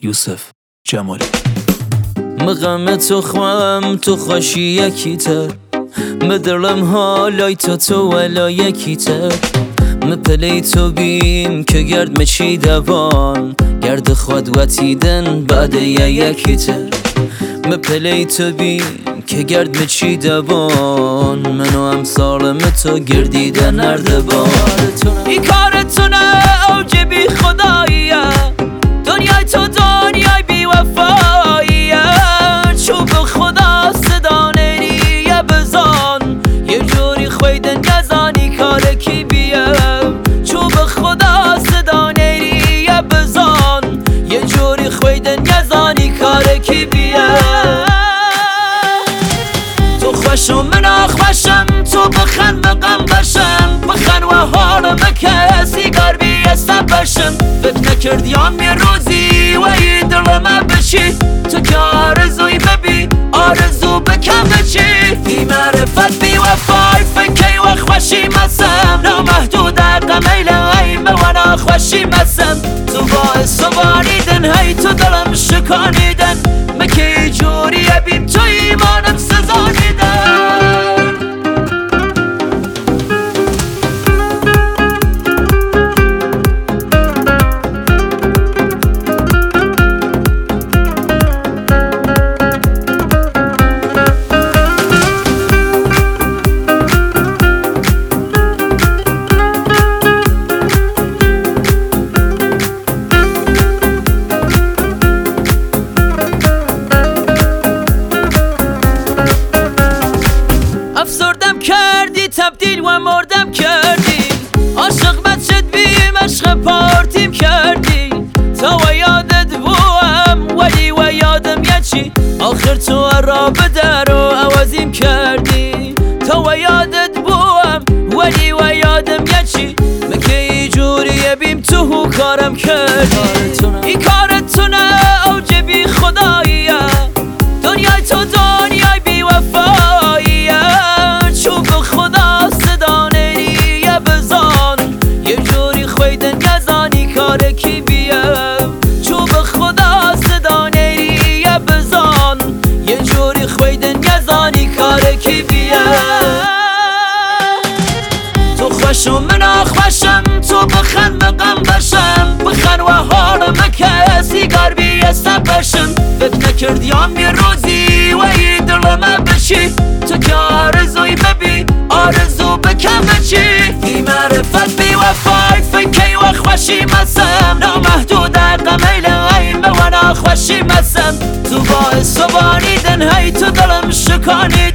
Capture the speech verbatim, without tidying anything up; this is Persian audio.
یوسف جمالی. مقام تو خواهم تو خوشی یکی تر، مدرلم حالای تو تو ولا یکی تر، مپلی تو بیم که گرد مچی دوان گرد خود وطیدن بعد یا یکی تر، مپلی تو بیم که گرد مچی دوان منو هم سالم تو گردیدن اردبان. این کارتونه اوج بی خداییه، دنیای تو دنیای بی وفاییه، چوب خدا صدا نیریه بزان یه جوری خویدن نزانی کار کی بیه، چوب خدا صدا نیریه بزان یه جوری خویدن نزانی کار کی بیه. تو خوشم من خوشم تو بخن بقم بشم، بخن و حالم کسی گار بیسته بشم، فکر نکردی هم یه روزی و ای دلم بشی تو که آرزوی ببی آرزو بکم بچی، بی معرفت بی وفای فکی و خوشی مسم، نامحدود قمیل هی بوانا خوشی مسم، تو باعث و باریدن هی تو دلم شکانیدن، مکی جوریه بیم تو ایمانم سزانیدن. افسردم کردی تبدیل و مردم کردی، عاشق بد شد بیم عشق پارتیم کردی، تا و یادت بوم ولی و یادم یچی آخر تو را به در و عوضیم کردی، تا و یادت بوم ولی و یادم یچی مکی جوریه بیم تو کارم کردی. این کارتونه اوج بی خداییه، دنیای تو دنیای بی وفاییه، چوب خدا صدا نیریه بزان یه جوری خویدن نزانی کار کی بیه، چوب خدا صدا نیریه بزان یه جوری خویدن نزانی کار کی بیه. تو خوشم من خوشم تو بخن بقم بشم، بخن و حالم کسی گار بیسته بشم، فکر نکردی هم یه روزی و ای دلم بشی تو که آرزوی ببی آرزو بکم بچی، بی معرفت بی وفای فکی و خوشی مسم، نامحدود قمیل هی بوانا خوشی مسم، تو باعث و باریدن هی تو دلم شکانی